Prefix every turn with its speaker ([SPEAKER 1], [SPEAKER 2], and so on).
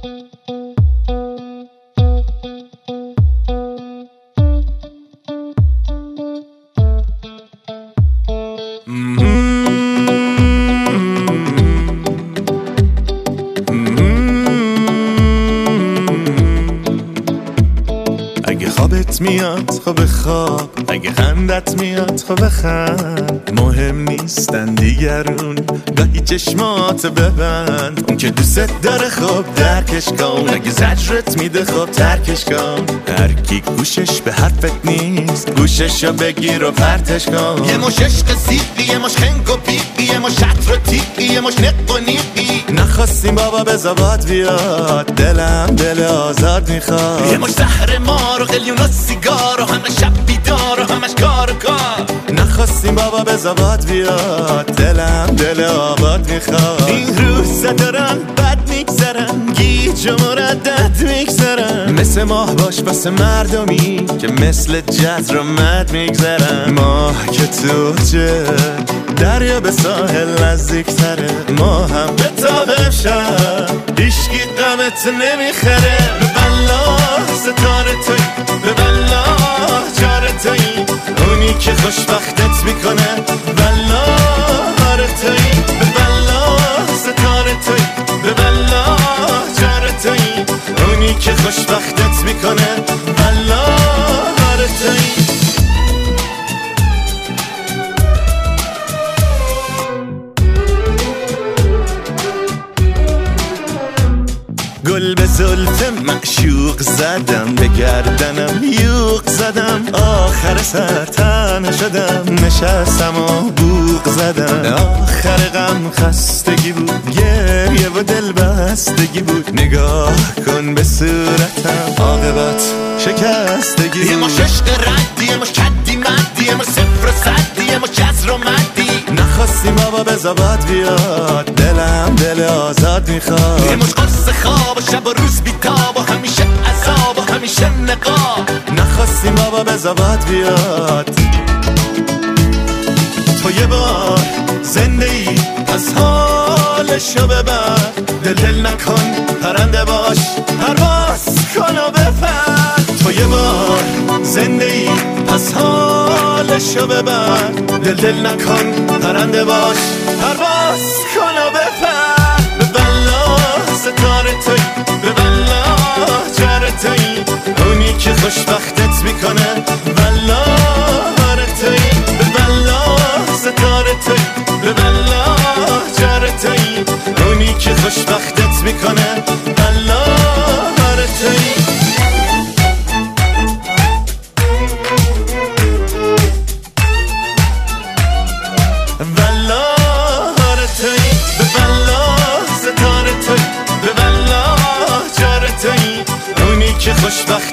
[SPEAKER 1] اگه خوابت میاد خب بخواب، اگه خندت میاد خب بخند. مهم نیستن دیگرون، گاهی چشمات ببند. اون که دوست داره خب درکش کن، اگه زجرت میده خب ترکش کن. هر کی گوشش به حرفت نیست، گوششو بگیر و پرتش کن.
[SPEAKER 2] یه مش عشق سیقی، یه مش خنگ و بیقی، یه مش عطر و تیقی، یه مش نق و نیقی.
[SPEAKER 1] نخواستیم بابا به زباد بیاد، دلم دل آزاد میخواد.
[SPEAKER 2] یه مش زهر مار و قلیون و سیگار و همه شب بیدار و همش کار و کار.
[SPEAKER 1] نخواستیم بابا به زباد بیاد، دلم دل آباد میخواد. این روزا دارن بد میگذرن، گیج و مردد میگذرن. مثل ماه باش واسه مردمی که مثل جزر و مد میگذرن. ماه که تو چه دریا به ساحل نزدیک تره، ما هم به تابه شد هیشگی قمت نمیخره. به والله ستاره توی، به والله جاره توی، اونی که خوشبختت میکنه. والله آره توی، به والله ستاره توی، به والله جاره توی، اونی که خوشبختت میکنه. والله آره توی. گل به زلف معشوق زدم، به گردنم یوق زدم. آخر سر تنها شدم، نشستم و بوق زدم. آخر غم خستگی بود، گریه و دل بستگی بود. نگاه کن به صورتم، عاقبت شکستگی بود.
[SPEAKER 2] یه مش عشق ردی، یه مش کدی مدی، یه مش صفر و صدی، یه مش جزر و مدی.
[SPEAKER 1] نخواستیم بابا به زباد بیاد، دلم دل آزاد میخواد.
[SPEAKER 2] یه مش قرص خواب و شب و روز بیتاب و همیشه عذاب و همیشه نقاب.
[SPEAKER 1] نخواستیم بابا به زباد بیاد. تو یه بار زنده ای از حالشو ببر. دل نکن پرنده باش، پرواز کن و بپر. تو یه بار زنده ای از حالشو ببر. دل نکن پرنده باش، پرواز کن و بپر. به والله ستاره توی، به والله جاره توی، اونی که خوشبختت میکنه. والله آره توی، به والله ستاره توی، به والله جاره توی، اونی که خوشبختت میکنه. والله آره توی. که خوشبخت